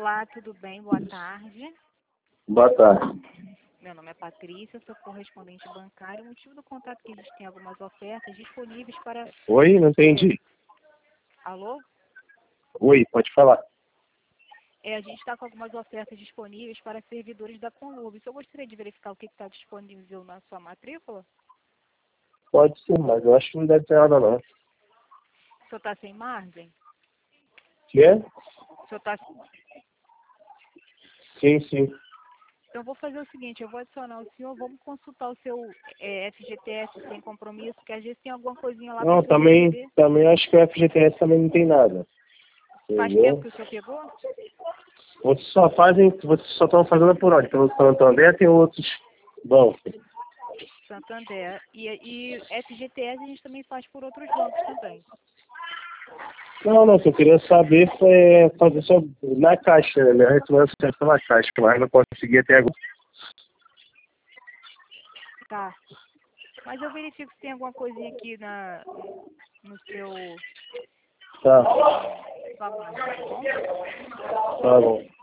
Olá, tudo bem? Boa tarde. Boa tarde. Meu nome é Patrícia, sou correspondente bancário. O motivo do contato é que existem algumas ofertas disponíveis para... Oi, não entendi. Alô? Oi, pode falar. A gente está com algumas ofertas disponíveis para servidores da Conlubis. Eu gostaria de verificar o que está disponível na sua matrícula. Pode ser, mas eu acho que não deve ter nada não. O senhor está sem margem? Que é? O senhor está... Sim, sim. Então, vou fazer o seguinte, eu vou adicionar o senhor, vamos consultar o seu FGTS sem compromisso, que às vezes tem alguma coisinha lá para Não, o senhor receber. também acho que o FGTS também não tem nada. Faz tempo Entendeu? que o senhor pegou? Vocês só estão fazendo por onde? Pelo Santander tem outros bancos. Santander. E FGTS a gente também faz por outros bancos também. Não, o que eu queria saber foi fazer só na Caixa, né? Minha ressonância é pela Caixa, mas não consegui até agora. Tá. Mas eu verifico se tem alguma coisinha aqui no seu... Tá, Sua margem, tá bom? tá bom.